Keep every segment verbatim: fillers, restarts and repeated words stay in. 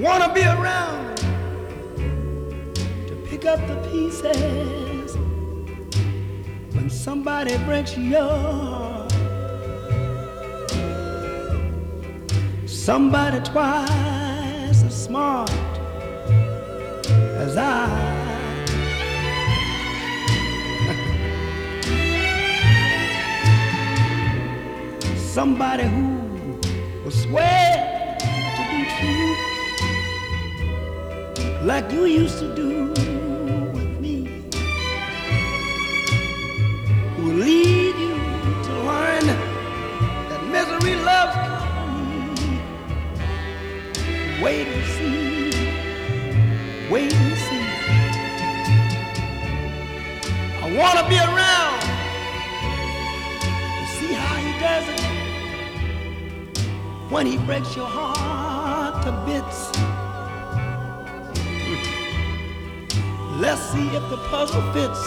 wanna be around to pick up the pieces when somebody breaks your heart. Somebody twice as smart as I. Somebody who will swear to be true like you used to do with me, who will lead you to learn that misery loves company. Wait and see, wait and see. I want to be around to see how he does it when he breaks your heart to bits. Let's see if the puzzle fits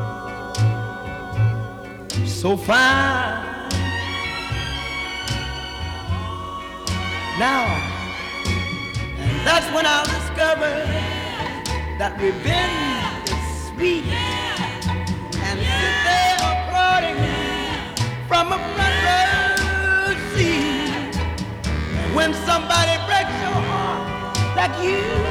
so fine. Now, and that's when I'll discover that revenge is sweet, and sit there applauding from a front row seat when somebody breaks your heart like you